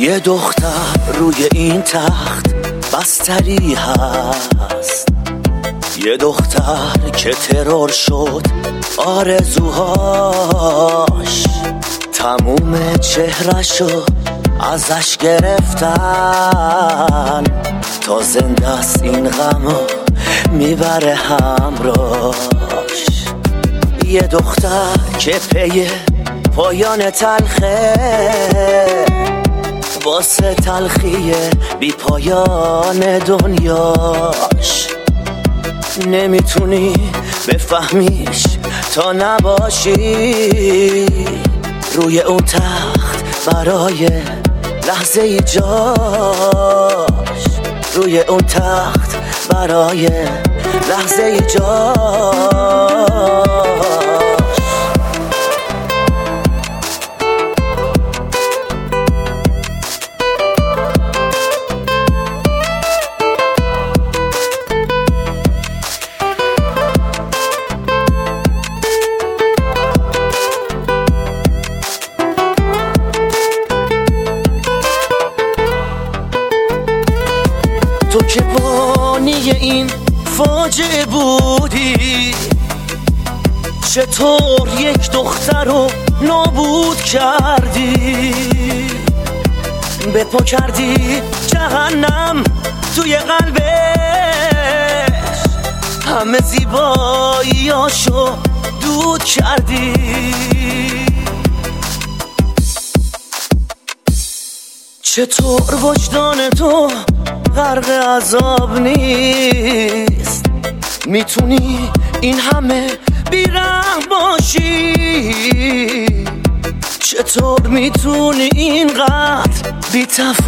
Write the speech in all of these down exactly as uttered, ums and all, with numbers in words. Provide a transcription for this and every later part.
یه دختر روی این تخت بستری هست، یه دختر که ترور شد آرزوهاش، تموم چهرشو ازش گرفتن، تا زنده است این غمو میبره همراش. یه دختر که پی پایان تلخه، واسه تلخی بی پایان دنیاش، نمیتونی بفهمیش تا نباشی روی اون تخت برای لحظه ای جاش، روی اون تخت برای لحظه ای جاش. تو که بانی این فاجعه بودی، چطور یک دختر رو نابود کردی؟ به پا کردی جهنم توی قلبش، همه زیباییاشو دود کردی. چطور وجدان تو غرق عذاب نیست؟ میتونی این همه بیرحم باشی؟ چطور میتونی اینقدر بی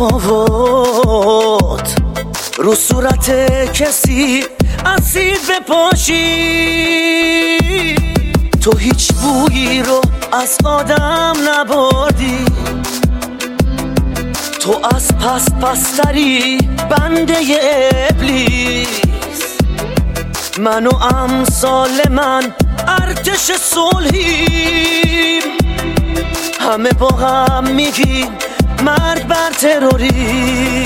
تفاوت رو صورت کسی اسید بپاشی؟ تو هیچ بویی رو از آدم نبردی، تو از پس پستری بنده ابلیس. من و امثال من ارتش صلحیم، همه با هم میگیم مرگ بر تروریسم.